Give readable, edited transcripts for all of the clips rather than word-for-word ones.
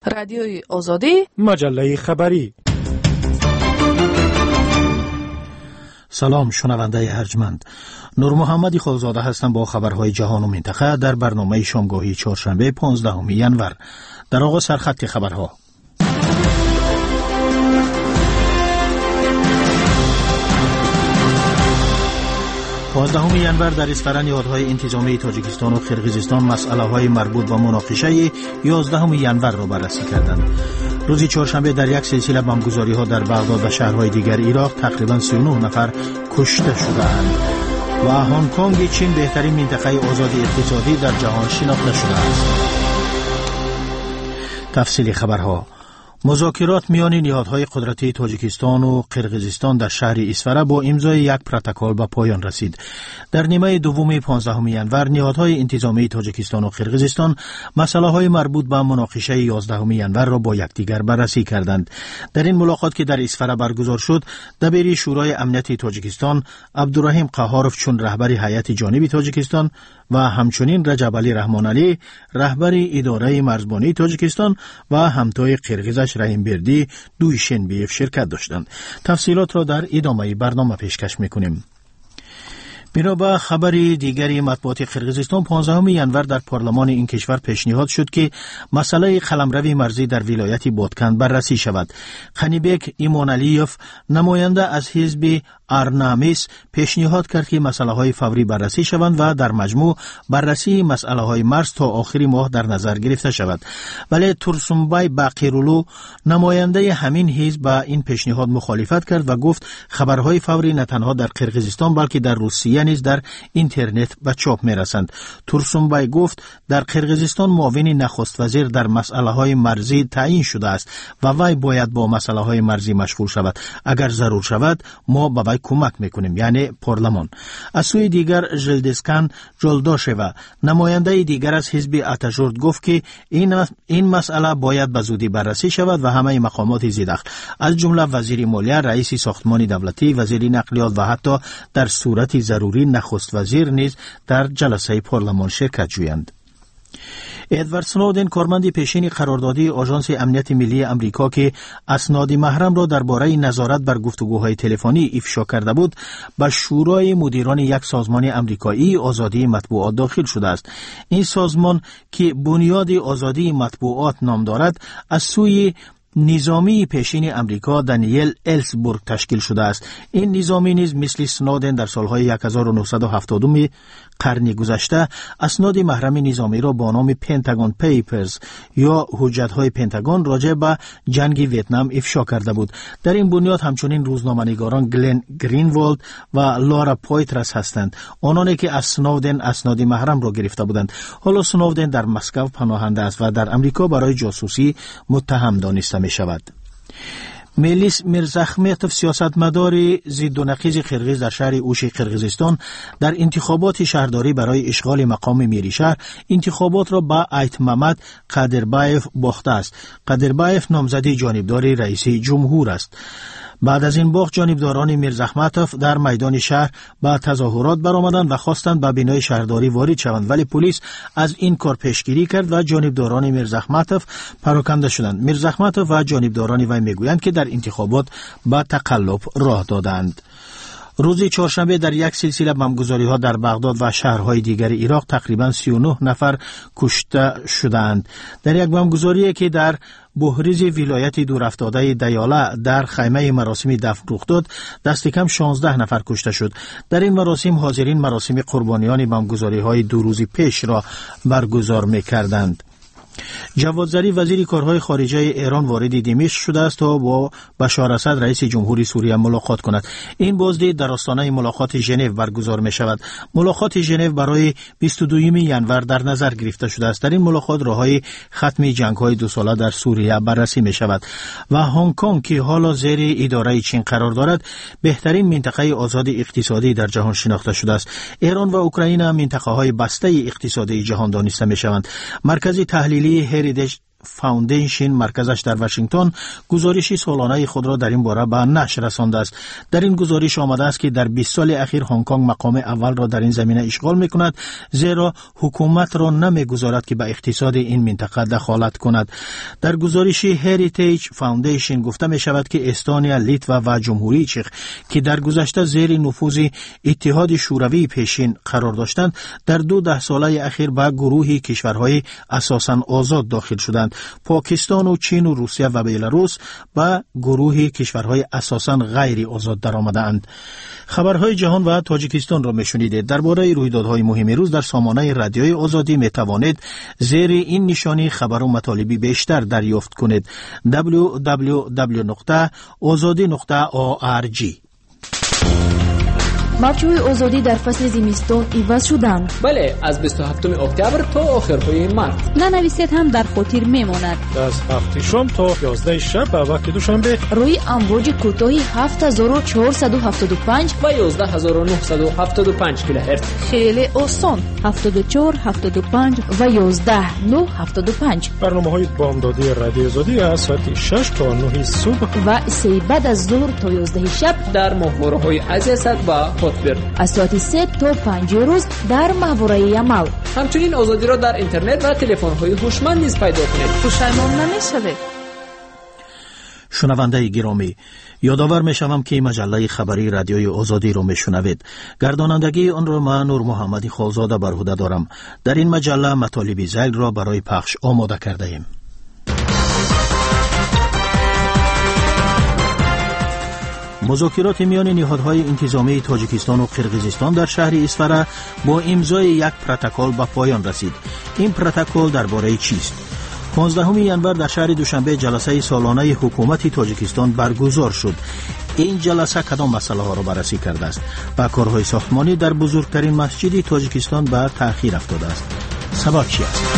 رادیوی آزادی، مجله خبری. سلام شنونده ارجمند، نور محمدی خالزاده هستم با خبرهای جهان و منطقه در برنامه شامگاهی چهارشنبه 15 ژانویه. در آغاز سرخط خبرها. 15 ژانویه در اسفر نهادهای انتظامی تاجیکستان و قرقیزستان مسئله‌های مربوط به مناقشه 11 ژانویه را بررسی کردند. روز چهارشنبه در یک سلسله بمبگذاری‌ها در بغداد و شهرهای دیگر عراق تقریباً 39 نفر کشته شدند و هنگ کنگ چین بهترین منطقه آزادی اقتصادی در جهان شناخته شده است. تفصیل خبرها. مذاکرات میان نهادهای قدرتی تاجیکستان و قرقیزستان در شهر اسفر با امضای یک پروتکل به پایان رسید. در نیمه دوم 15 ژانویه نهادهای انتظامی تاجیکستان و قرقیزستان مسائل مربوط به مناقشه 11 ژانویه را با یکدیگر بررسی کردند. در این ملاقات که در اسفر برگزار شد، دبیر شورای امنیت تاجیکستان عبدالرحیم قهاروف چون رهبر هیئت جانبی تاجیکستان و همچنین رجب علی رحمان علی رهبر اداره مرزبانی تاجیکستان و همتای قرقیزش رحیم بردی دویشنبه شرکت داشتند. تفصیلات را در ادامه برنامه پیشکش میکنیم. بنابر خبر دیگری مطبوعات قرقیزستان 15 ژانویه در پارلمان این کشور پیشنهاد شد که مسئله قلمرو مرزی در ولایت بادکن بررسی شود. قنیبک ایمانعلیوف نماینده از حزب ارنامیس پیشنهاد کرد که مسئله‌های فوری بررسی شوند و در مجموع بررسی مسئله‌های مرز تا آخر ماه در نظر گرفته شود. ولی تورسونبای باقیرولو نماینده همین حزب با این پیشنهاد مخالفت کرد و گفت خبرهای فوری نه تنها در قرقیزستان بلکه در روسیه نیز در اینترنت به چاپ می‌رسند. تورسونبای گفت در قرقیزستان معاون نخست وزیر در مسئله‌های مرزی تعیین شده است و وی باید با مسئله‌های مرزی مشغول شود. اگر ضرور شود ما به کمک میکنیم، یعنی پارلمان. از سوی دیگر ژلدسکان جلداشوا نماینده دیگر از حزب اتاژورد گفت که این مسئله باید به زودی بررسی شود و همه مقامات ذی‌دخل از جمله وزیر مالیه، رئیس ساختمان دولتی، وزیر نقلیات و حتی در صورت ضروری نخست وزیر نیز در جلسه پارلمان شرکت جویند. ادوارد سنودن کارمند پیشین قراردادی آژانس امنیت ملی امریکا که اسناد محرم را درباره نظارت بر گفتگوهای تلفنی افشا کرده بود، به شورای مدیران یک سازمان امریکایی آزادی مطبوعات داخل شده است. این سازمان که بنیاد آزادی مطبوعات نام دارد از سوی نظامی پیشین امریکا دانیل السبورگ تشکیل شده است. این نظامی نیز مثل سنودن در سالهای 1970 قرن گذشته اسناد محرم نظامی را با نام پنتاگون پیپرز یا حجت‌های پنتاگون راجع به جنگ ویتنام افشا کرده بود. در این بنیاد همچنین روزنامه‌نگاران گلن گرینوالد و لارا پویترس هستند، آنانی که از سنودن اسناد محرم را گرفته بودند. حالا سنودن در مسکو پناهنده است و در امریکا برای جاسوسی متهم دانسته می شود. میلیس میرزاخمتوف سیاستمدار ضد و نقیض قرقیز در شهر اوش قرقیزستان در انتخابات شهرداری برای اشغال مقام میری شهر انتخابات را با ایتمامد قادربایف باخته است. قادربایف نامزد جانبدار رئیس جمهور است. بعد از این باخت جانبداران میرزاخمتوف در میدان شهر با تظاهرات برآمدند و خواستند به بینای شهرداری وارد شوند، ولی پلیس از این کار پیشگیری کرد و جانبداران میرزاخمتوف پراکنده شدند. میرزاخمتوف و جانبداران وی میگویند که در انتخابات با تقلب راه دادند. روز چهارشنبه در یک سلسله بمبگذاری‌ها در بغداد و شهرهای دیگر عراق تقریباً 39 نفر کشته شدند. در یک بمبگذاری که در بحریز ولایت دورافتاده دیاله در خیمه مراسم دفن رخ داد، دست کم 16 نفر کشته شد. در این مراسم حاضرین مراسم قربانیان بمبگذاری‌های 2 روز پیش را برگزار می‌کردند. جواد ظریف وزیر کارهای خارجه ایران وارد دمشق شده است تا با بشار اسد رئیس جمهوری سوریه ملاقات کند. این بازدید در آستانه ملاقات ژنو برگزار می شود. ملاقات ژنو برای 22 ژانویه در نظر گرفته شده است. در این ملاقات راههای ختم جنگ‌های 2 ساله در سوریه بررسی می شود و هنگ کنگ که حالا زیر اداره چین قرار دارد بهترین منطقه آزاد اقتصادی در جهان شناخته شده است. ایران و اوکراین منطقه‌های بسته اقتصادی جهان دانسته می شوند. مرکز تحلیلی هریتیج فاوندیشن مرکزش در واشنگتن گزارشی سالانه خود را در این باره به نشر رسانده است. در این گزارش آمده است که در 20 سال اخیر هنگ کنگ مقام اول را در این زمینه اشغال می‌کند، زیرا حکومت را نمی‌گذارد که به اقتصاد این منطقه دخالت کند. در گزارشی هریتیج فاوندیشن گفته می‌شود که استونیا، لیتوا و جمهوری چک که در گذشته زیر نفوذ اتحاد شوروی پیشین قرار داشتند، در 2 ساله اخیر به گروهی کشورهای اساساً آزاد داخل شدند. پاکستان و چین و روسیه و بلاروس به گروه کشورهای اساساً غیر آزاد درآمدند. خبرهای جهان و تاجیکستان را میشنیدید. درباره رویدادهای مهم روز در سامانه رادیوی آزادی می توانید زیر این نشانی خبر و مطالبی بیشتر دریافت کنید. www.azadi.org. موجهای آزادی در فصل زمستان عوض شدند. بله، از 27 اکتبر تا آخرهای مارس. ننویسید هم در خاطر میماند. از 7 شام تا 11 شب به وقت دوشنبه روی امواج کوتاهی 7475 و 11975 کیلوهرتز. خیلی آسان 74 75 و 11975. برنامه‌های بامدادی رادیو آزادی از ساعت 6 تا 9 صبح و 3 بعد از ظهر تا 11 شب در ماهواره‌های عزیزت و از ساعت 3 تا 5 روز در ماهواره عمل. همچنین آزادی را در اینترنت و تلفن‌های هوشمند نیز پیدا کنید. پشیمان نمی‌شوید. شنونده گرامی، یادآور می‌شوم که مجله خبری رادیوی آزادی را میشنوید. گردانندگی آن را من نور محمدی خالزاده بر عهده دارم. در این مجله مطالب ذیل را برای پخش آماده کرده ایم. مذاکرات میان نهادهای انتظامی تاجیکستان و قرقیزستان در شهر اسفره با امضای یک پروتکل به پایان رسید. این پروتکل درباره چیست؟ 15 ژانویه در شهر دوشنبه جلسه سالانه حکومت تاجیکستان برگزار شد. این جلسه کدام مسئله ها را بررسی کرده است و کارهای ساختمانی در بزرگترین مسجد تاجیکستان به تأخیر افتاده است. سبب چی است؟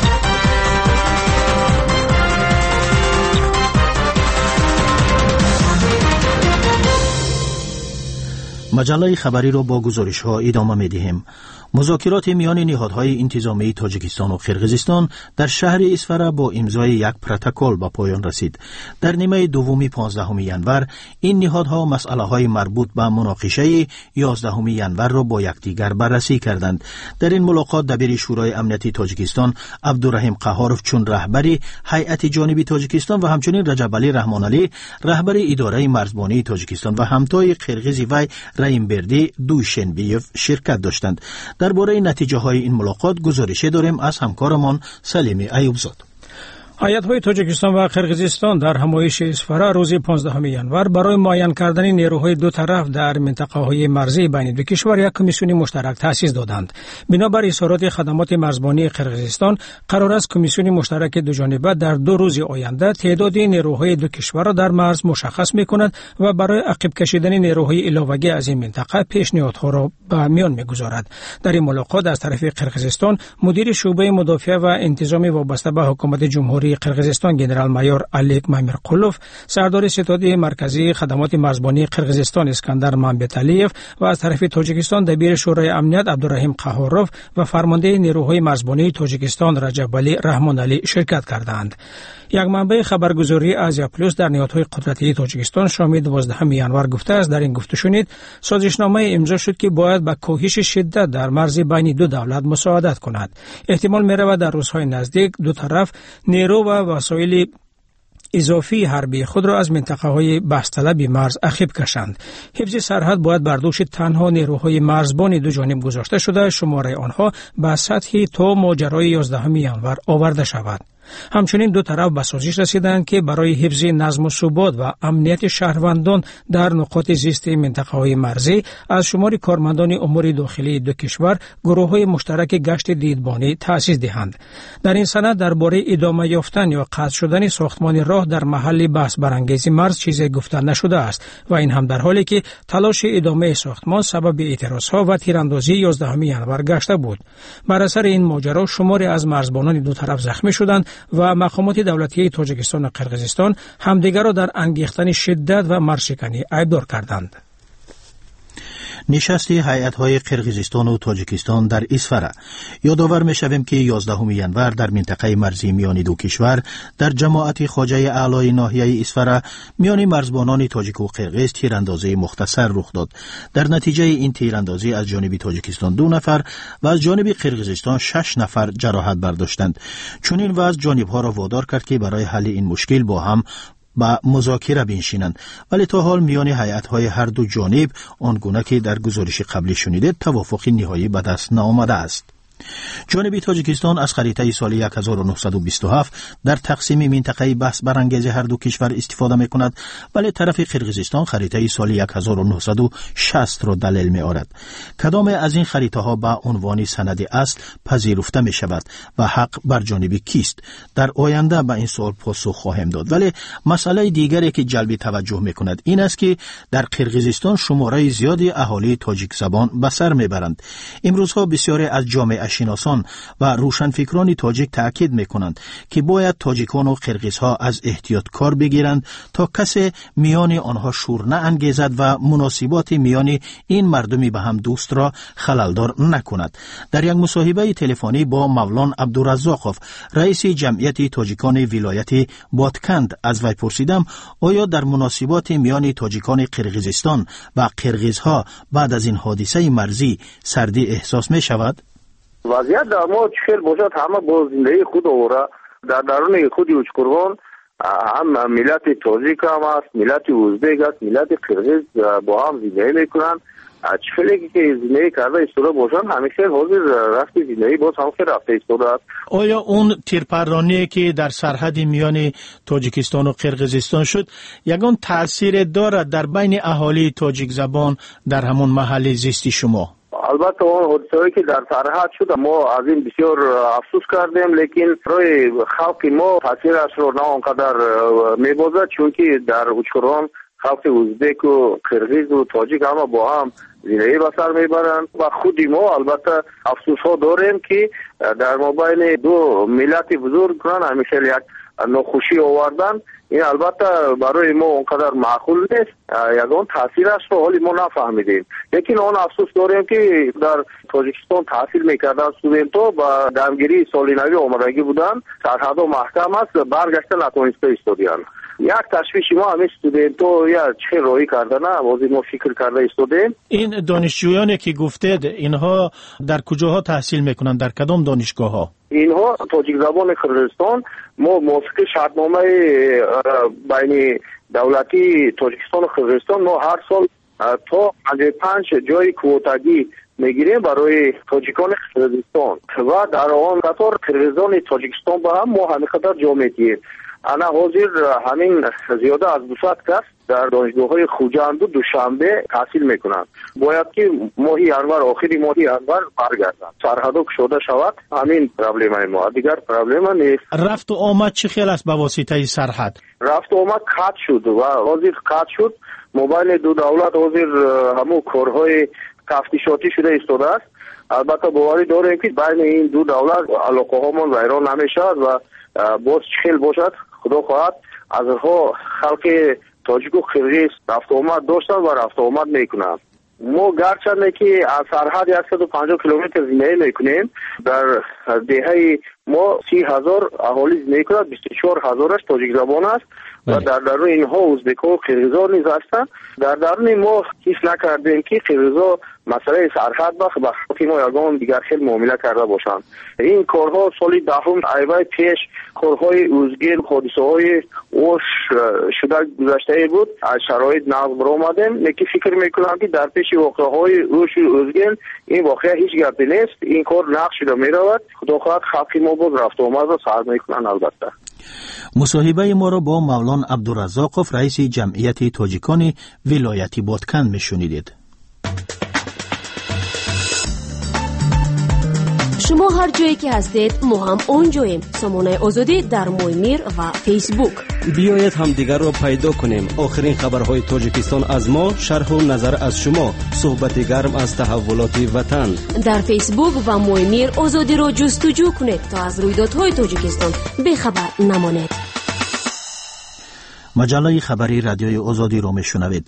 مجله خبری را با گزارش ها ادامه می دهیم. مذاکرات میان نهادهای انتظامی تاجیکستان و قرقیزستان در شهر اسفره با امضای یک پروتکل به پایان رسید. در نیمه دوم 15 ژانویه این نهادها مسئله های مربوط به مناقشه 11 ژانویه را با یکدیگر بررسی کردند. در این ملاقات دبیر شورای امنیتی تاجیکستان عبدالرحیم قهاروف چون رهبری هیئت جانبی تاجیکستان و همچنین رجب علی رحمانعلی رهبر اداره مرزبانی تاجیکستان و همتای قرقیزی وی رایمبردی دوشنبیف شرکت داشتند. درباره نتیجه های این ملاقات گزارش داریم از همکارمان سلیم ایوبزاد. هیئت‌های تاجیکستان و قرقیزستان در همایش اسفره روز 15 ژانویه برای معین کردن نیروهای دو طرف در منطقه‌های مرزی بین دو کشور یک کمیسیون مشترک تأسیس دادند. بنابر اظهارات خدمات مرزبانی قرقیزستان قرار است کمیسیون مشترک دو جانبه در 2 روز آینده تعداد نیروهای دو کشور را در مرز مشخص می‌کند و برای عقب کشیدن نیروهای علاوه‌ای از این منطقه پیشنهادها را به میان می‌گذارد. در این ملاقات از طرف قرقیزستان مدیر شعبه مدافع و انتظامی وابسته به حکومت جمهوری قرقیزستان جنرال مایور الیک مایمرقولوف، سردار ستاد مرکزی خدمات مرزبانی قرقیزستان اسکندر مامبتالیف و از طرف تاجیکستان دبیر شورای امنیت عبدالرحیم قهاروف و فرمانده نیروهای مرزبانی تاجیکستان رجب علی رحمانعلی شرکت کردند. یک منبع خبرگزاری آزیا پلوس در نهادهای قدرتی تاجیکستان شامی 12 ژانویه گفته است در این گفته شنید سازشنامه امضا شد که باید با کاهش شدت در مرز بین دو دولت مساعدت کند. احتمال می‌رود در روزهای نزدیک دو طرف نیرو و وسایل اضافی حربی خود را از منطقه‌های بحث‌طلب مرز عقب کشند. حفظ سرحد باید بر دوش تنها نیروهای مرزبان دو جانب گذاشته شده، شماره آنها به سطحی تا ماجرای 11 ژانویه آورده شود. همچنین دو طرف به سازش رسیدند که برای حفظ نظم و ثبات و امنیت شهروندان در نقاط زیست منطقه‌های مرزی از شمار کارمندان امور داخلی دو کشور گروه‌های مشترک گشت دیدبانی تأسیس دهند. در این سند درباره ادامه یافتن یا قطع شدن ساختمان راه در محل بحث برانگیز مرز چیزی گفته نشده است و این هم در حالی که تلاش ادامه ساختمان سبب اعتراضها و تیراندازی 11 ژانویه گشته بود. بر اثر این ماجرا شماری از مرزبانان دو طرف زخمی شدند و مقامات دولتی تاجیکستان و قرقیزستان همدیگر را در انگیختن شدت و مرزشکنی عیبدار کردند. نشست هیئت‌های قرقیزستان و تاجیکستان در اسفره. یادآور می‌شویم که 11 ینور در منطقه مرزی میان دو کشور در جماعت خواجه اعلای ناحیه اسفره میان مرزبانان تاجیک و قرقیز تیراندازی مختصر رخ داد. در نتیجه این تیراندازی از جانب تاجیکستان 2 نفر و از جانب قرقیزستان 6 نفر جراحت برداشتند. چنین وضع جانب‌ها را وادار کرد که برای حل این مشکل با هم با مذاکره بنشینند، ولی تا حال میان هیئت‌های هر دو جانب آنگونه که در گزارش قبلی شنیدید توافق نهایی به دست نآمده است. جانب تاجیکستان از خریطه سال 1927 در تقسیم منطقه بحث برانگیز هر دو کشور استفاده می‌کند، ولی طرف قرقیزستان خریطه سال 1960 را دلیل می‌آورد. کدام از این خریطه‌ها به عنوان سند اصل پذیرفته می‌شود و حق بر جانب کیست؟ در آینده به این سوال پاسخ خواهیم داد. ولی مسئله دیگری که جلب توجه می‌کند این است که در قرقیزستان شماره زیادی اهالی تاجیک زبان به سر می‌برند. امروزها بسیاری از جامعه شناسان و روشنفکران تاجیک تأکید میکنند که باید تاجیکان و قرقیزها از احتیاط کار بگیرند تا کسی میان آنها شور نه انگیزد و مناسبات میان این مردمی به هم دوست را خللدار نکند. در یک مصاحبه تلفنی با مولان عبدالرزاقوف رئیس جمعیت تاجیکان ولایت بادکند از وی پرسیدم آیا در مناسبات میان تاجیکان قرقیزستان و قرقیزها بعد از این حادثه مرزی سردی احساس می شود؟ وضعیت در ما چخیل باشد همه با زندگی خود آوره در درون خود اوچکرگان هم ملت تاجیک هم است، ملت ازبک است، ملت قرقیز با هم زندگی میکنن. چخیلی که زندگی کرده ایستاده باشن همیشه حاضر رفتی زندگی باز هم که رفته ایستاده است. آیا اون تیرپرانی که در سرحد میان تاجیکستان و قرقیزستان شد یگان تأثیر دارد در بین اهالی تاجیک زبان در همون محل زیستی شما؟ البته اون حادثه‌ای که در سرحد شد ما از این بسیار افسوس کردیم، لیکن روی خلق ما تاثیرش رو نه آنقدر میبازد، چون که در اوچکرگان خلق ازبک و قرقیز و تاجیک همه با هم زندگی به سر میبرند و خود ما البته افسوس ها داریم که در مابین دو ملت بزرگ همیشه یک ناخوشی آوردن. این البته برای ما اونقدر معقول نیست، یگان تاثیرش رو حالی ما نفهمیدیم، لیکن اون افسوس داریم که در تاجیکستان تحصیل میکردن استودنت‌ها با دمگیری سالینوی آمدگی بودن، سرحدها محکم است، برگشته نتونسته ایستادیان. یک تشویش ما همین استودنت‌ها یا چه راهی کردن واسه ما فکر کرده ایستادیم. این دانشجویانی که گفتید اینها در کجاها تحصیل میکنن، در کدام دانشگاه‌ها؟ اینها تاجیک زبان قرقیزستان ما موافق شرطنامه بین دولتی تاجیکستان و قرقیزستان ما هر سال تا 55 جای کوتاگی میگیریم برای تاجیکان قرقیزستان و در آن قطار قرقیزان تاجیکستان با هم ما همینقدر جا میگیریم. انا حاضر همین زیاده از 200 کس در دانشگاه‌های خوجند و دوشنبه تحصیل میکنند. باید که ماهی انور آخری ماهی انور برگردن، سرحدها گشوده شود. همین پرابلم ما، دیگر پرابلم نیست. رفت و آمد چه خیلی است به واسطه سرحد؟ رفت و آمد قطع شد و حاضر قطع شد. موبایل دو دولت حاضر همون کارهای تفتیشاتی شده ایستاده است. البته باوری داریم که بین این دو دولت علاقه هامان ویران نمیشود و باز چخیل باشد. خدا خواهد از ها خلق تاجیک و قرقیز رفت آمد داشتن و رفت آمد میکنند. ما گرچنده که از سرحد 150 کیلومتر زندگی میکنیم، در دهه ما 30,000 اهالی زندگی کنند، 24,000ش تاجیک زبان است و در درون اینها ازبک و قرقیزها نیز هستند. در درون ما حس نکردیم که قرقیزها مسئله سرحد با خلق ما یگان دیگر خیلی معامله کرده باشند. این کارها سالی دهم ایوه پیش کارهای اوزگین حادثه های اوش شده گذشته بود، از شرایط نقض برآمدیم، لیکن فکر میکنم که در پیش واقعه های اوش و اوزگین این واقعه هیچ گپی نیست، این کار نقض شده میرود. خدا خواهد خلق ما باز رفت و آمد را سعی میکنن. البته مصاحبه ما را با مولان عبدالرزاقوف رئیس جمعیت تاجیکان ولایت بادکند میشنیدید. شما هر جایی که هستید ما هم اونجاییم. سامانه آزادی در مویمیر و فیسبوک. بیایید هم دیگر را پیدا کنیم. آخرین خبرهای تاجیکستان از ما، شرح و نظر از شما، صحبت گرم از تحولات وطن. در فیسبوک و مویمیر آزادی را جستجو کنید تا از رویدادهای تاجیکستان بخبر نمانید. مجله خبری رادیوی آزادی را میشنوید.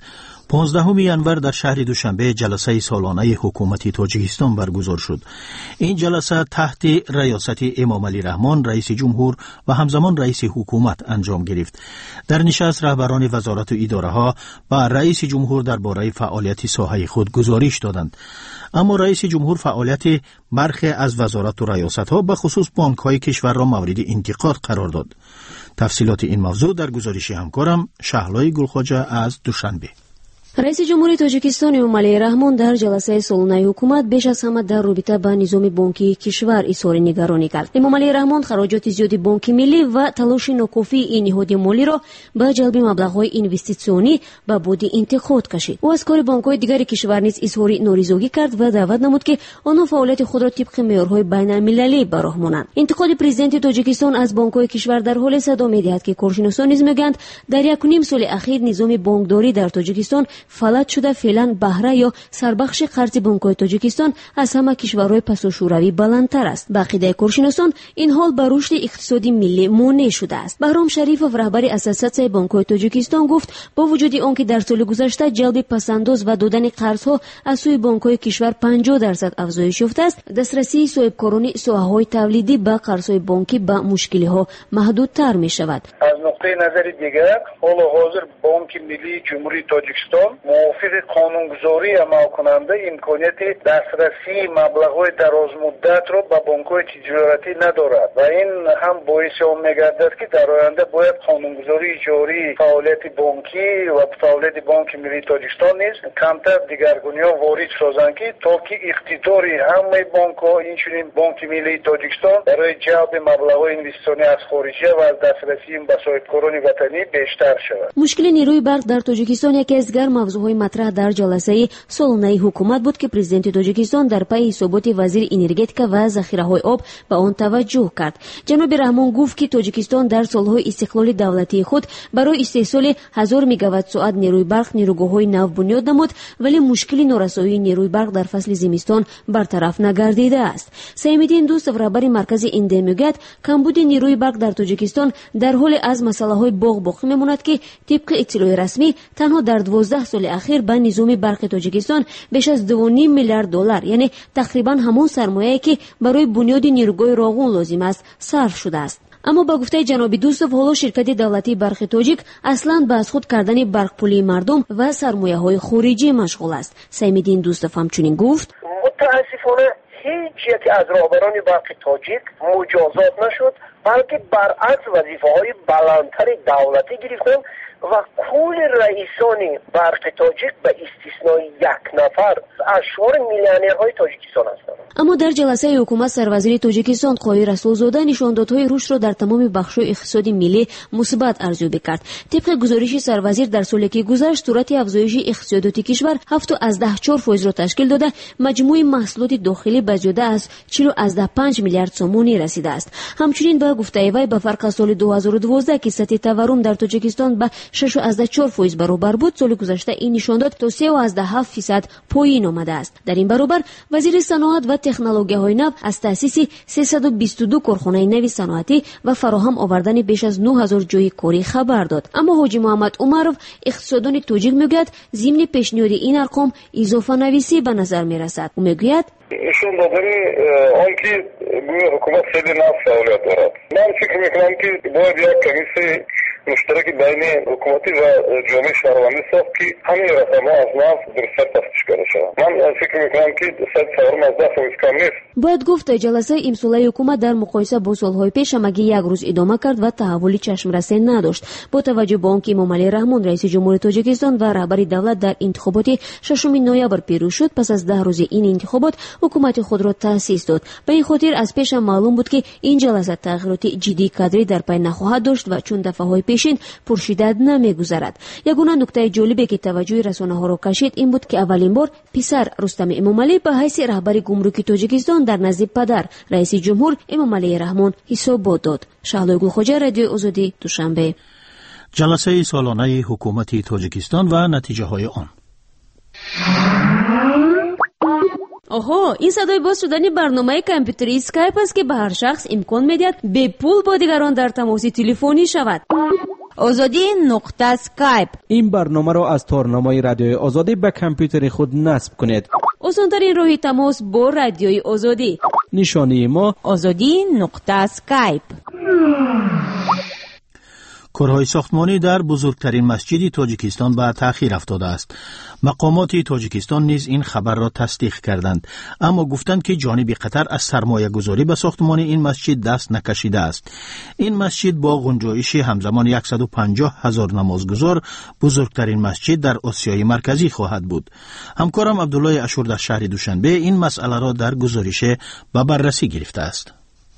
15 ینور در شهر دوشنبه جلسه سالانه حکومت تاجیکستان برگزار شد. این جلسه تحت ریاست امام علی رحمان رئیس جمهور و همزمان رئیس حکومت انجام گرفت. در نشست رهبران وزارت و اداره ها با رئیس جمهور درباره فعالیت ساحه خود گزارش دادند. اما رئیس جمهور فعالیت برخی از وزارت و ریاست ها به خصوص بانک های کشور را مورد انتقاد قرار داد. تفصیلات این موضوع در گزارش همکارم شهلای گلخواجه از دوشنبه. رئیس جمهوری تاجیکستان امام علی رحمان در جلسه سالانه حکومت بیش از همه در رابطه با نظام بانکی کشور اظهار نگرانی کرد. امام علی رحمان خراجات زیاد بانک ملی و تلاش ناکافی این نهاد مالی را به جلب مبلغ‌های اینوستیسیونی به بعد انتقاد کشید. او از کار بانک‌های دیگر کشور نیز اظهار نارضایتی کرد و دعوت نمود که آنها فعالیت خود را طبق معیارهای بین‌المللی به راه مانند. انتقاد پرزیدنت تاجیکستان از بانک‌های کشور در حال صدا می‌دهد که کارشناسان نیز می‌گویند در 1.5 سال اخیر نظام بانکداری در تاجیکستان فلج شده. فعلا بهره یا سربخش قرض بانک‌های تاجیکستان از همه کشورهای پساشوروی بلندتر است. با عقیده کارشناسان این حال بر رشد اقتصادی ملی مانع شده است. بهرام شریفов رهبر اساسیاسیون بانک‌های تاجیکستان گفت با وجود آنکه در سال گذشته جلب پسنداز و دادن قرض‌ها از سوی بانک‌های کشور 50% افزایش یافته است، دسترسی صاحبکاران ساحه‌های تولیدی به قرض‌های بانکی به مشکل‌ها محدودتر می‌شود. از نقطه نظر دیگر حال حاضر بانک ملی جمهوری تاجیکستان موافق قانونگذاری عمل کننده امکانیت دسترسی مبلغ‌های دراز مدت را به بانک‌های تجارتی ندارد و این هم باعث آن می‌گردد که در آینده باید قانونگذاری جاری فعالیت بانکی و فعالیت بانک ملی تاجیکستان نیز کمتر دیگرگونی‌ها وارد سازند که تا که اقتدار همه بانک‌ها اینچنین بانک ملی تاجیکستان برای جلب مبلغ‌های اینوستیسیونی از خارجه و از دسترسی به صاحبکاران وطنی بیشتر شود. مشکل نیروی برق در تاجیکستان یکی از گرم موضوعهای مطرح در جلسه سالانه حکومت بود که پرزیدنت تاجیکستان در پی حسابات وزیر انرژتیکا و ذخیره‌های آب به آن توجه کرد. جناب رحمان گفت که تاجیکستان در سالهای استقلال دولتی خود برای استحصال 1000 مگاوات ساعت نیروی برق نیروگاه‌های نو بنیاد نمود، ولی مشکل نارسایی نیروی برق در فصل زمستان برطرف نگردیده است. سیم‌الدین دوستov رهبر مرکز اینده میگوید کمبود نیروی برق در تاجیکستان در حال از مسائل باغ باقی میماند که طبق اطلاع رسمی تنها در 12 سال اخیر به نظام برق تاجیکستان بیش از 2.5 میلیارد دلار، یعنی تقریبا همون سرمایه‌ای که برای بنیاد نیروگاه راغون لازم است صرف شده است. اما با گفته جناب دوستov حالا شرکت دولتی برق تاجیک اصلا به از خود کردن برق پولی مردم و سرمایه‌های خارجی مشغول است. سیم‌الدین دوستov همچنین گفت متاسفانه هیچ یک از رهبران برق تاجیک مجازات نشد، بلکه برعکس وظیفه‌های بلندتر دولتی گرفتند و کل رئیسان برق تاجیک به استثنای 1 نفر اشهر میلیونرهای تاجیکستان هستند. اما در جلسه حکومت سروزیر تاجیکستان قاهی رسولزاده نشاندادهای رشد را در تمام بخش‌های اقتصادی ملی مثبت ارزیابی کرد. طبق گزارش سروزیر در سالی که گذشت صورت افزایش اقتصادی کشور 7.4% را تشکیل داده، مجموع محصولات داخلی به زیاده از 4.5 میلیارد سومونی رسیده است. همچنین با گفته وی به فرق از سال 2012 که سطح تورم در تاجیکستان به 6.4% برابر بود، سال گذشته این نشانداد تا 3.7% پایین آمده است. در این برابر وزیر صنعت و تکنولوژی‌های نو از تأسیس 322 کارخانه نوی صنعتی و فراهم آوردن بیش از 9000 جای کاری خبر داد. اما حاجی محمد عمرov اقتصاددان تاجیک میگوید ضمن پیشنهاد این ارقام اضافه نویسی به نظر میرسد. او میگوید ایشون دادن آنکه حکومت خیلی نفت فعالیت دارد. من فکر میکنم که باید یک کمیسیون مشترک بین حکومتی و جامعه شهروندی ساخت که همین رقم‌ها از نفت درست تفتیش کرده شود. من فکر میکنم که سطح تورم از 10% کم نیست. باید گفت جلسه امساله حکومت در مقایسه با سالهای پیش همگی یک روز ادامه کرد و تحولی چشمرسه نداشت. با توجه به آنکه امام علی رحمان رئیس جمهوری تاجیکستان و رهبر دولت در انتخابات 6 نوامبر پیروز شد، پس از 10 روز این انتخابات حکومت خود را تأسیس داد. به این خاطر از پیش معلوم بود که این جلسه تغییرات جدی قدری در پی نخواهد داشت و چون دفعه‌های پیشین پرشدت نمیگذرد. یگانه نکته جالبی که توجه رسانه‌ها را کشید این بود که اولین بار پسر رستم امام علی به حیث رهبر گمرک تاجیکستان در نزد پدر رئیس جمهور امام علی رحمان حساب داد. شهلای گلخواجه، رادیو آزادی، دوشنبه. جلسه سالانه حکومت تاجیکستان و نتیجه های آن. آها، این صدای باز شدن برنامه کامپیوتری اسکایپ است که به هر شخص امکان میدهد به پول با دیگران در تماس تلفنی شود. azadi.skype. این برنامه را از تارنامه رادیوی آزادی به کامپیوتر خود نصب کنید. آسان‌ترین راه تماس با رادیوی آزادی. نشانی ما azadi.skype. کارهای ساختمانی در بزرگترین مسجد تاجیکستان به تأخیر افتاده است. مقامات تاجیکستان نیز این خبر را تصدیق کردند، اما گفتند که جانب قطر از سرمایه گذاری به ساختمان این مسجد دست نکشیده است. این مسجد با گنجایش همزمان 150,000 نمازگزار بزرگترین مسجد در آسیای مرکزی خواهد بود. همکارم عبدالله اشور در شهر دوشنبه این مسئله را در گزارش به بررسی گرفته است.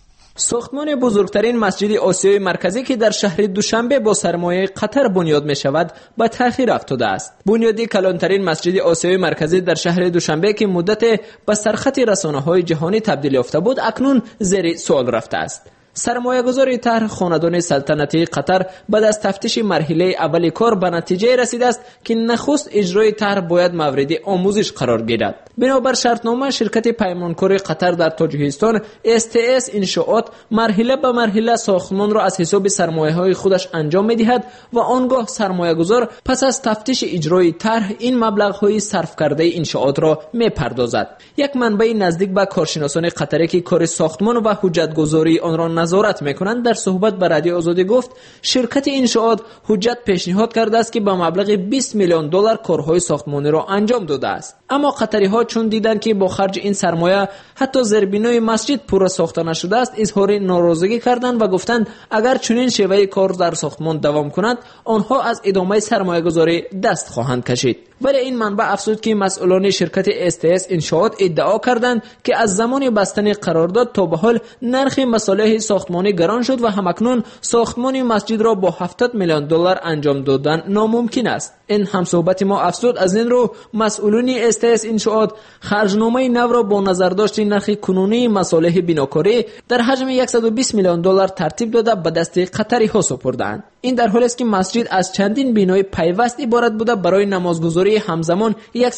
ساختمان بزرگترین مسجد آسیای مرکزی که در شهر دوشنبه با سرمایه قطر بنیاد می شود به تأخیر افتاده است. بنیادی کلانترین مسجد آسیای مرکزی در شهر دوشنبه که مدت به سرخط رسانه‌های جهانی تبدیل یافته بود اکنون زیر سوال رفته است. سرمایه‌گذار طرح خاندان سلطنتی قطر بعد از تفتیش مرحله اول کار به نتیجه رسیده است که نخست اجرای طرح باید مورد آموزش قرار گیرد. بنابر شرطنامه شرکت پیمانکار قطر در تاجیکستان STS انشاءات مرحله به مرحله ساختمان را از حساب سرمایه‌های خودش انجام می‌دهد و آنگاه سرمایه‌گذار پس از تفتیش اجرای طرح این مبلغ‌های صرف کرده انشاءات را می‌پردازد. یک منبع نزدیک به کارشناسان قطری که کار ساختمان و حجت‌گذاری آن را نظارت میکنند در صحبت با رادیو آزادی گفت شرکت انشاءات حجت پیشنهاد کرده است که با مبلغ 20 میلیون دلار کارهای ساختمانی را انجام داده است، اما قطری ها چون دیدند که با خرج این سرمایه حتی زیربنای مسجد پورا ساخته نشده است اظهار ناراضگی کردند و گفتند اگر چنین شیوه کار در ساختمان دوام کند آنها از ادامه سرمایه گذاری دست خواهند کشید. ولی این منبع افزود که مسئولان شرکت STS انشاءات ادعا کردند که از زمان بستن قرارداد تا به حال نرخ مصالح ساختمانی گران شد و همکنون ساختمان مسجد را با 70 میلیون دلار انجام دادن ناممکن است. این همصحبت ما افزود از این رو مسئولان STS انشاءات خرجنامه نو را با نظر داشت نرخ کنونی مصالح بناکاری در حجم 120 میلیون دلار ترتیب داده به دست قطری ها سپردند. این در حالی است که مسجد از چندین بنای پیوست عبارت بوده برای نمازگزاری همزمان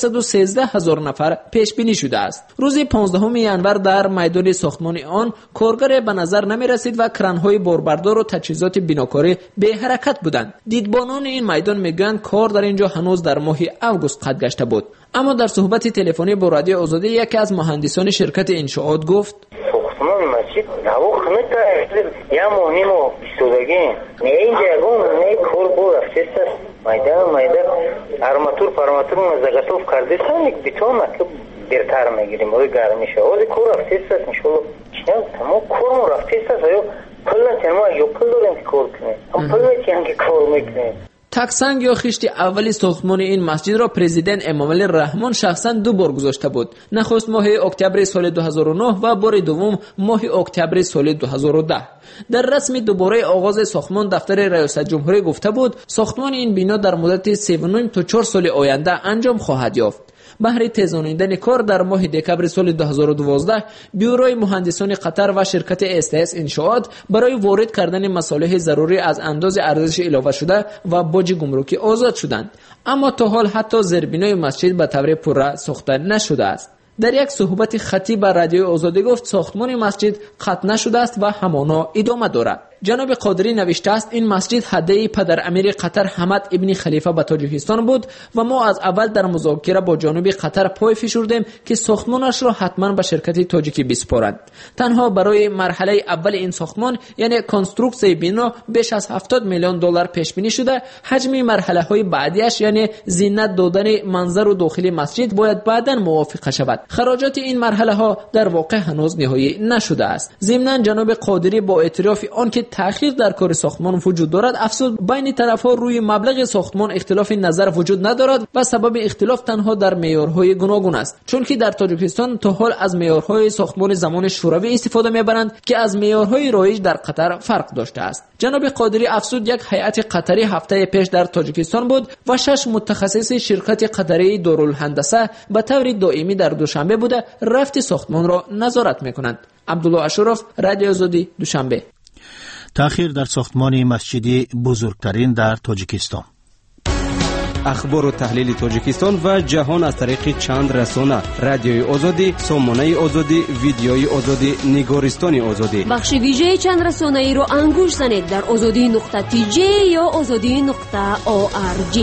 113,000 نفر پیش بینی شده است. روز 15 ژانویه در میدان ساختمان آن کارگر به نظر نمی رسید و کرانهای باربردار و تجهیزات بناکاری به حرکت بودند. دیدبانان این میدان میگویند کار در اینجا هنوز در ماه اوگوست قد گشته بود. اما در صحبت تلفنی با رادیو آزادی یکی از مهندسان شرکت انشاءات گفت ساختمان مسجد نواخ نمی‌تونه یا مهمو استودگی نه اینجا اون نه کار بود افسس میدان арматур زغطوف کرده سانیک بیتون مطلب بیرتر میگیریم روی گرمیشه ولی کار افسس انشالله چنان تمام کار افسس آیا کلا تنها یو پول داریم که کار کنیم هم پول میتونیم که کار میکنیم. تکسنگ یا خشت اولی ساختمان این مسجد را پرزیدنت امامعلی رحمان شخصا 2 بار گذاشته بود. نخست ماه اکتبر سال 2009 و بار دوم ماه اکتبر سال 2010. در رسم دوباره آغاز ساختمان دفتر ریاست جمهوری گفته بود ساختمان این بنا در مدت 3.5 تا 4 سال آینده انجام خواهد یافت. بهر تیزانیدن کار در ماه دکبر سال 2012 بیوروی مهندسان قطر و شرکت STS انشاءات برای وارد کردن مصالح ضروری از انداز ارزش اضافه شده و باج گمرکی آزاد شدند، اما تا حال حتی زیربنای مسجد به طور پوره ساخته نشده است. در یک صحبت خطی با رادیو آزادی گفت ساختمان مسجد قطع نشده است و همانا ادامه دارد. جناب قادری نوشته است این مسجد هدیه پدر امیر قطر حمد ابن خلیفه به تاجیکستان بود و ما از اول در مذاکره با جانب قطر پای فشردیم که ساختمانش را حتما به شرکت تاجیکی بسپارند. تنها برای مرحله اول این ساختمان یعنی کنستروکسیون بنا بیش از 70 میلیون دلار پیش بینی شده. حجم مرحله های بعدیش یعنی زینت دادن منظر و داخل مسجد باید بعداً موافقه شود. خراجات این مرحله ها در واقع هنوز نهایی نشده است. ضمناً جناب قادری با اعتراف آن که تأخیر در کار ساختمان وجود دارد افزود بین طرف‌ها روی مبلغ ساختمان اختلاف نظر وجود ندارد و سبب اختلاف تنها در معیارهای گوناگون است، چون که در تاجیکستان تا حال از معیارهای ساختمان زمان شوروی استفاده می‌برند که از معیارهای رایج در قطر فرق داشته است. جناب قادری افزود یک هیئت قطری هفته پیش در تاجیکستان بود و 6 متخصص شرکت قطری دارالهندسه به طور دائمی در دوشنبه بوده رفت ساختمان را نظارت می‌کنند. عبدالله اشرف، رادیو آزادی، دوشنبه. تأخیر در ساختمان مسجدی بزرگترین در تاجیکستان. اخبار و تحلیل تاجیکستان و جهان از طریق چند رسانه: رادیوی آزادی، سامانه آزادی، ویدیوی آزادی، نگارستان آزادی. بخش ویژه چند رسانه‌ای رو انگوش زنید در azadi.tj یا azadi.org.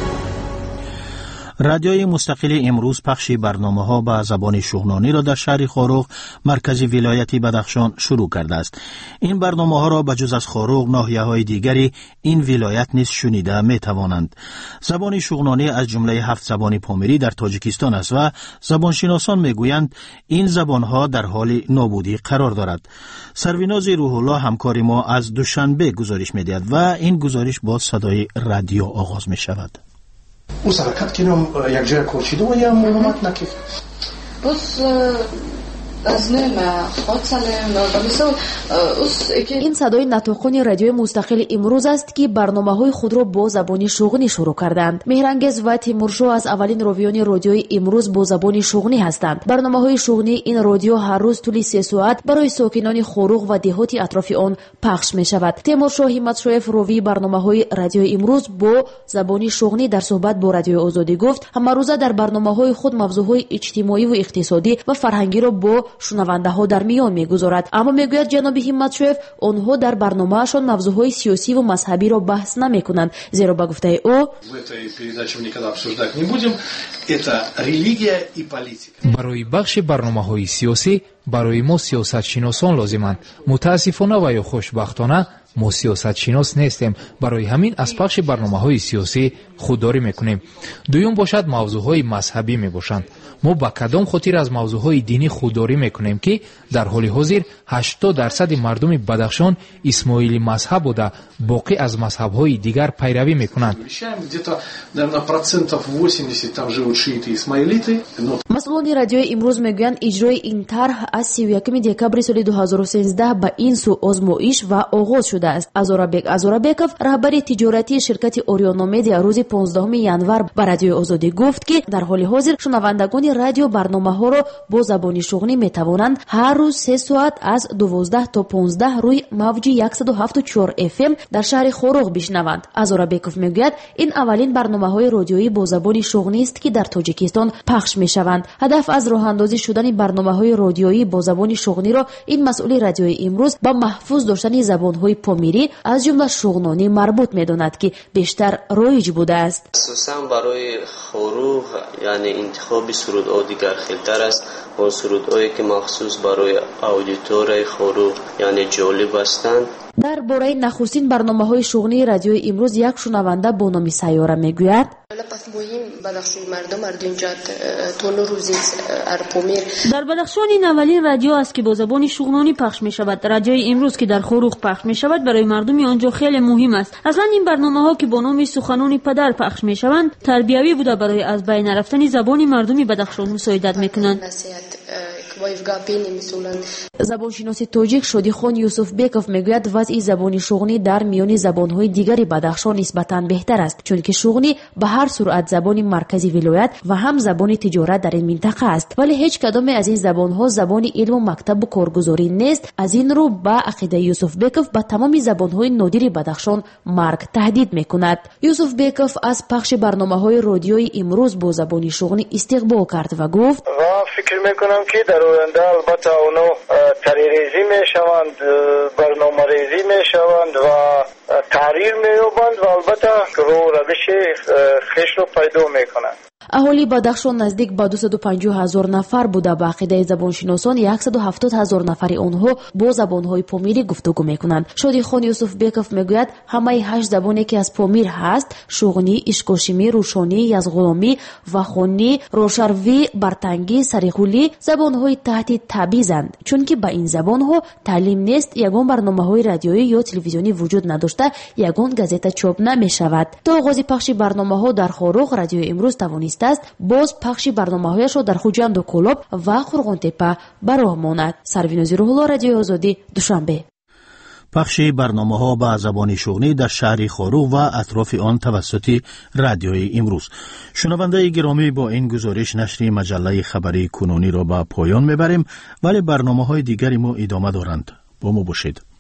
رادیوی مستقل امروز پخش برنامه‌ها به زبان شغنانی را در شهر خاروغ مرکز ولایت بدخشان شروع کرده است. این برنامه‌ها را بجز از خاروغ ناحیه‌های دیگری این ولایت نیز شنیده می‌توانند. زبان شغنانی از جمله 7 زبان پامیری در تاجیکستان است و زبانشناسان می‌گویند این زبان‌ها در حال نابودی قرار دارد. سرویناز روح الله همکار ما از دوشنبه گزارش می‌دهد و این گزارش با صدای رادیو آغاز می‌شود. او حرکت کنم یک جای کورچیده و یا معلومات نکیف بس از نیم خود سلیم این صدای نطاقان رادیوی مستقل امروز است که برنامه‌های خود را با زبان شغنی شروع کردند. مهرانگیز و تیمورشو از اولین راویان رادیوی امروز با زبان شغنی هستند. برنامه‌های شغنی این رادیو هر روز طول 3 ساعت برای ساکنان خاروغ و دهات اطراف آن پخش می‌شود. تیمورشو همتشویف راوی برنامه‌های رادیو امروز با زبان شغنی در صحبت با رادیو آزادی گفت همه روزه در برنامه‌های خود موضوعهای اجتماعی و اقتصادی و فرهنگی را با شنونده ها در میان میگذارد، اما میگوید جناب همتشویف آنها در برنامه‌شان موضوعهای سیاسی و مذهبی را بحث نمیکنند، زیرا به گفته او برای بخش برنامه‌های سیاسی برای ما سیاستشناسان لازمند. متاسفانه و یا خوشبختانه ما سیاستشناس نیستیم، برای همین از پخش برنامه‌های سیاسی خودداری میکنیم. دوم باشد موضوعهای مذهبی میباشند. ما با کدام خاطر از موضوعهای دینی خودداری میکنیم که در حال حاضر 80% مردم بدخشان اسماعیلی مذهب بوده، باقی از مذهب‌های دیگر پیروی میکنند. مسئولان رادیو امروز میگویند اجرای این طرح از 31 دکبر سال 2013 به این سو آزمایش و آغاز شده است. ازورابیکوف رهبر تجارتی شرکت اوریانا مدیا روز 15 ینور به رادیو آزادی گفت که در حال حاضر شنوندگان رادیو برنامه‌ها را با زبان شغنی میتوانند هر روز 3 ساعت از 12 تا 15 روی موج 107.4 FM در شهر خاروغ بشنوند. ازورابیکوف میگوید این اولین برنامه‌های رادیویی با زبان شغنی است که در تاجیکستان پخش میشوند. هدف از راه اندازی شدن برنامه‌های رادیویی با زبان شغنی را این مسئول رادیوی امروز با محفوظ داشتن زبان‌های پامیری از جمله شغنانی مربوط می‌داند که بیشتر رایج بوده است. اساساً برای خاروغ یعنی انتخاب سرودها دیگر خیلتر است. و سرودهایی که مخصوص برای اودیتور خاروغ یعنی جالب هستند. در باره نخستین برنامه‌های شغلی رادیو امروز یک شنونده با نام سیاره میگوید در بدخشان این اولین رادیو است که با زبان شغنانی پخش می شود. رادیو امروز که در خاروغ پخش می شود برای مردم آنجا خیلی مهم است. اصلا این برنامه‌ها که با نام سخنان پدر پخش می شوند تربیوی بوده، برای از بین رفتن زبان مردم بدخشان مساعدت میکنند. زبانشناس تاجیک شادیخان یوسف بیکوف میگوید وضع زبان شغنی در میان زبان‌های دیگری بدخشان نسبتاً بهتر است، چون که شغنی به هر صورت زبان مرکزی ولایت و هم زبان تجارت در این منطقه است، ولی هیچ کدام از این زبان‌ها زبان علم و مکتب و کارگزاری نیست. از این رو با عقیده یوسف بیکوف به تمام زبان‌های نادر بدخشان مرگ تهدید میکند. یوسف بیکوف از پخش برنامه‌های رادیویی امروز با زبان شغنی استقبال کرد و گفت فکر میکنم که در آینده البته اونو طریق‌ریزی میشوند، برنامه‌ریزی میشوند و تحریر مییابند و البته روش خیش رو پیدا میکنند. اهالی بدخشان نزدیک به 250,000 نفر بوده. با عقیده زبانشناسان 170,000 نفر آنها با زبانهای پامیری گفتگو میکنند. شادیخان یوسف بیکوف میگوید همه 8 زبانی که از پامیر هست، شغنی، اشکاشمی، روشانی، یزغلامی، وخونی، روشروی، برتنگی، سریخولی زبانهای تحت تبعیضند، چون که با این زبانها تعلیم نیست، یگان برنامه‌های رادیویی یا تلویزیونی وجود نداشته، یگان گازیتا چاپ نمیشود. تا آغاز پخش برنامه‌ها در خاروغ رادیو امروز توانست است باز پخش برنامه‌هایش را در خوجند و کلاب و خرغانتپه براه ماند. سرویناز روح الله، رادیو آزادی، دوشنبه. پخش برنامه‌ها به زبان شغنی در شهر خاروغ و اطراف آن توسط رادیوی امروز. شنونده گرامی، با این گزارش نشر مجله خبری کنونی را به پایان میبریم، ولی برنامه‌های دیگری ما ادامه دارند. با ما باشید.